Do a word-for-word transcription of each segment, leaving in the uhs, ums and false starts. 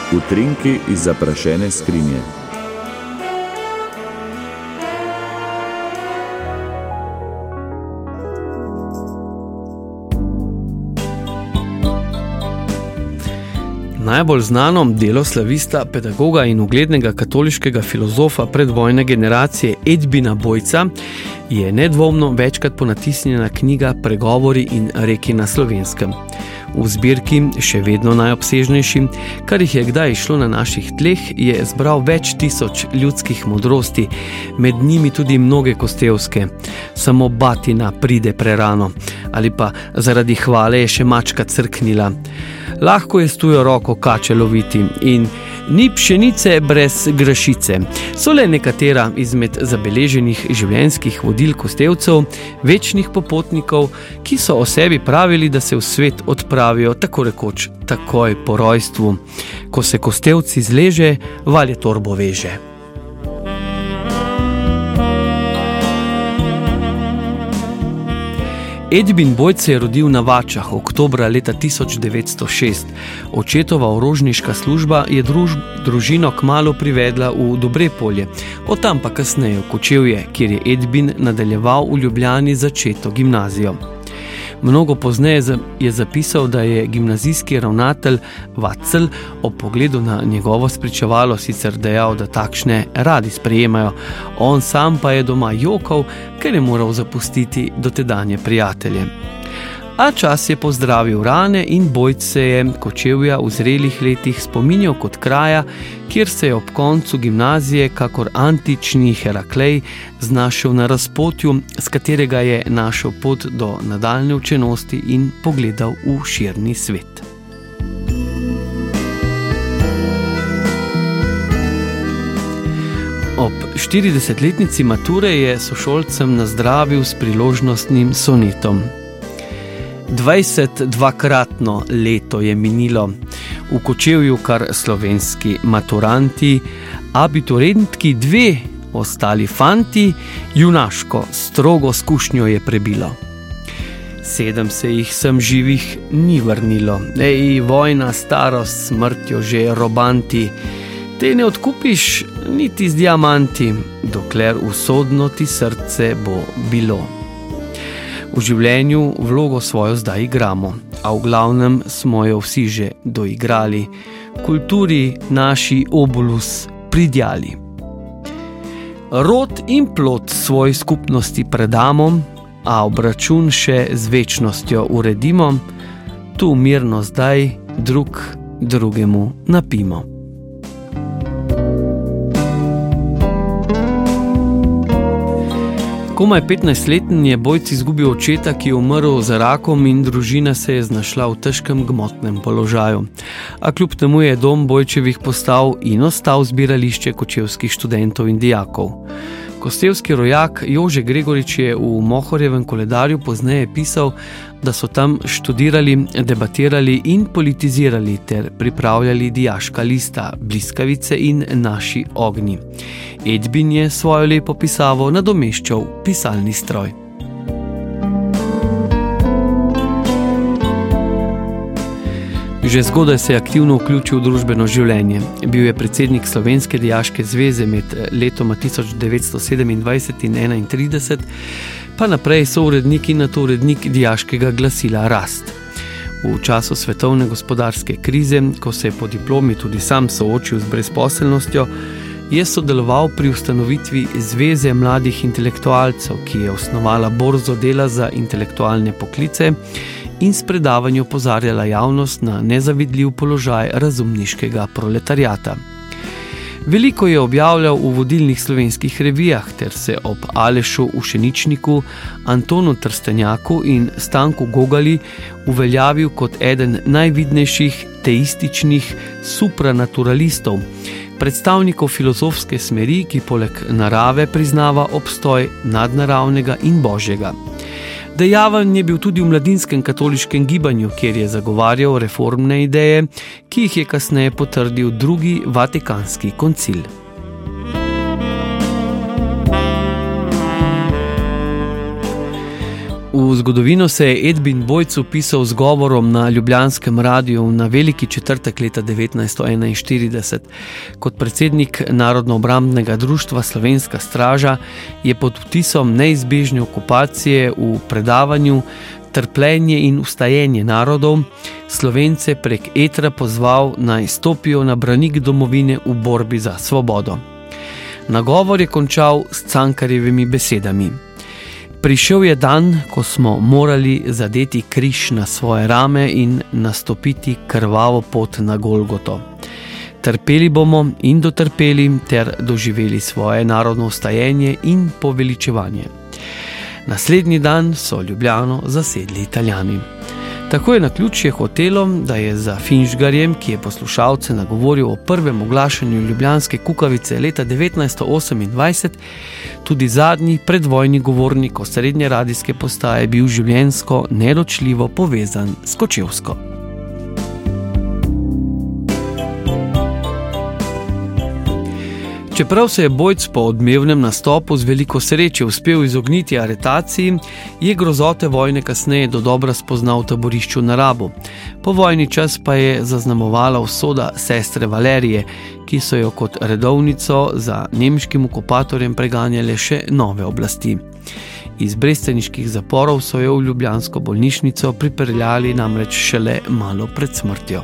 Utrinki iz zaprašene skrinje. Najbolj znano delo slavista, pedagoga in uglednega katoliškega filozofa predvojne generacije Edbina Bojca je nedvomno večkrat ponatisnjena knjiga Pregovori in reki na slovenskem. V zbirki, še vedno najobsežnejši, kar jih je kdaj išlo na naših tleh, je zbral več tisoč ljudskih modrosti, med njimi tudi mnoge kostevske. Samo batina pride prerano, ali pa zaradi hvale je še mačka crknila. Lahko je s tujo roko kače loviti in ni pšenice brez grašice. So le nekatera izmed zabeleženih življenjskih vodil kostevcev, večnih popotnikov, ki so o sebi pravili, da se v svet odpravijo tako rekoč takoj po rojstvu. Ko se kostevci zleže, valje torbo veže. Edbin Bojc se je rodil na Vačah oktobra leta tisoč devetsto šest. Očetova orožniška služba je druž, družino kmalu privedla v Dobrepolje, od tam pa kasneje v Kočevje, kjer je Edbin nadaljeval v Ljubljani začeto gimnazijo. Mnogo pozneje je zapisal, da je gimnazijski ravnatelj Vacel ob pogledu na njegovo spričevalo sicer dejal, da takšne radi sprejemajo, on sam pa je doma jokal, ker je moral zapustiti dotedanje prijatelje. A čas je pozdravil rane in Bojc se je Kočevja v zrelih letih spominjal kot kraja, kjer se je ob koncu gimnazije kakor antični Heraklej znašel na razpotju, s katerega je našel pot do nadaljne učenosti in pogledal v širni svet. Ob štiridesetletnici mature je sošolcem nazdravil s priložnostnim sonetom. Dvajset dvakratno leto je minilo, v Kočevju kar slovenski maturanti, abiturentki dve, ostali fanti, junaško strogo skušnjo je prebilo. Sedem se jih sem živih ni vrnilo, ej, vojna, starost, smrtjo že robanti, te ne odkupiš niti z diamanti, dokler usodno ti srce bo bilo. V življenju vlogo svojo zdaj igramo, a v glavnem smo jo vsi že doigrali, kulturi naši obolus pridjali. Rod in plod svoj skupnosti predamo, a obračun še z večnostjo uredimo, tu mirno zdaj drug drugemu napimo. Komaj petnajstleten je Bojc izgubil očeta, ki je umrl za rakom in družina se je znašla v težkem gmotnem položaju. A kljub temu je dom Bojčevih postal in ostal zbirališče kočevskih študentov in dijakov. Kostevski rojak Jože Gregorič je v Mohorjevem koledarju pozneje pisal, da so tam študirali, debatirali in politizirali ter pripravljali dijaška lista, bliskavice in naši ognji. Edbin je svojo lepo pisavo nadomeščal pisalni stroj. Že zgodaj se je aktivno vključil v družbeno življenje. Bil je predsednik Slovenske dijaške zveze med letoma tisoč devetsto sedemindvajset in enaintrideset, pa naprej sourednik in nato urednik dijaškega glasila Rast. V času svetovne gospodarske krize, ko se je po diplomi tudi sam soočil z brezposelnostjo, je sodeloval pri ustanovitvi Zveze mladih intelektualcev, ki je osnovala borzo dela za intelektualne poklice in s predavanjem opozarjala javnost na nezavidljiv položaj razumniškega proletariata. Veliko je objavljal v vodilnih slovenskih revijah ter se ob Alešu Ušeničniku, Antonu Trstenjaku in Stanku Gogali uveljavil kot eden najvidnejših teističnih supranaturalistov, predstavnikov filozofske smeri, ki poleg narave priznava obstoj nadnaravnega in božjega. Dejaven je bil tudi v mladinskem katoliškem gibanju, kjer je zagovarjal reformne ideje, ki jih je kasneje potrdil drugi Vatikanski koncil. V V zgodovino se je Edvin Bojc vpisal z govorom na ljubljanskem radiu na veliki četrtek leta devetnajststo enainštirideset. Kot predsednik Narodno-obrambnega društva Slovenska straža je pod vtisom neizbežne okupacije v predavanju Trpljenje in vstajenje narodov Slovence prek etra pozval, naj stopijo na branik domovine v borbi za svobodo. Nagovor je končal s Cankarjevimi besedami. Prišel je dan, ko smo morali zadeti križ na svoje rame in nastopiti krvavo pot na Golgoto. Trpeli bomo in dotrpeli ter doživeli svoje narodno vstajenje in poveličevanje. Naslednji dan so Ljubljano zasedli Italijani. Tako je naključje hotelo, da je za Finžgarjem, ki je poslušalce nagovoril o prvem oglašanju ljubljanske kukavice leta devetnajststo osemindvajset, tudi zadnji predvojni govornik osrednje radijske postaje bil življenjsko neločljivo povezan s Kočevsko. Čeprav se je Bojc po odmevnem nastopu z veliko sreče uspel izogniti aretaciji, je grozote vojne kasneje dodobra spoznal v taborišču na Rabu. Po vojni čas pa je zaznamovala usoda sestre Valerije, ki so jo kot redovnico za nemškim okupatorjem preganjale še nove oblasti. Iz bresteniških zaporov so jo v ljubljansko bolnišnico pripeljali namreč šele malo pred smrtjo.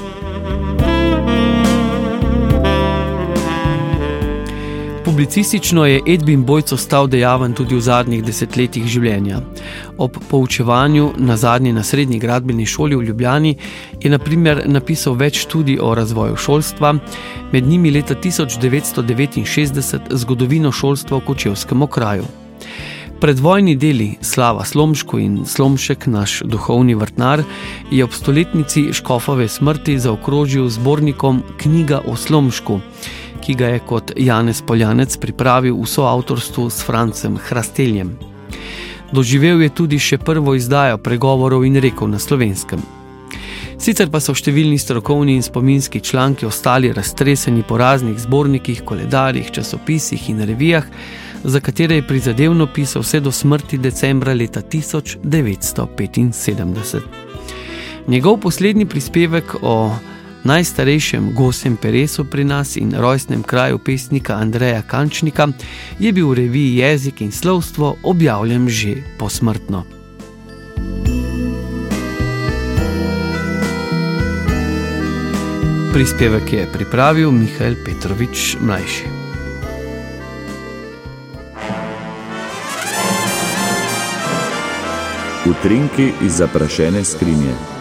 Publicistično je Edvin Bojc ostal dejaven tudi v zadnjih desetletjih življenja. Ob poučevanju nazadnje na srednji gradbeni šoli v Ljubljani je na primer napisal več študij o razvoju šolstva, med njimi leta tisoč devetsto devetinšestdeset zgodovino šolstva v kočevskem okraju. Predvojni deli Slava Slomšku in Slomšek, naš duhovni vrtnar, je ob stoletnici škofove smrti zaokrožil zbornikom Knjiga o Slomšku, ki ga je kot Janez Poljanec pripravil v soavtorstvu s Francem Hrasteljem. Doživel je tudi še prvo izdajo pregovorov in rekov na Slovenskem. Sicer pa so številni strokovni in spominski članki ostali raztreseni po raznih zbornikih, koledarjih, časopisih in revijah, za katere je prizadevno pisal vse do smrti decembra leta tisoč devetsto petinsedemdeset. Njegov poslednji prispevek o najstarejšem gosjem peresu pri nas in rojstnem kraju pesnika Andreja Kančnika je bil v reviji Jezik in slovstvo objavljen že posmrtno. Prispevek je pripravil Mihael Petrovič mlajši. Utrinki iz zaprašene skrinje.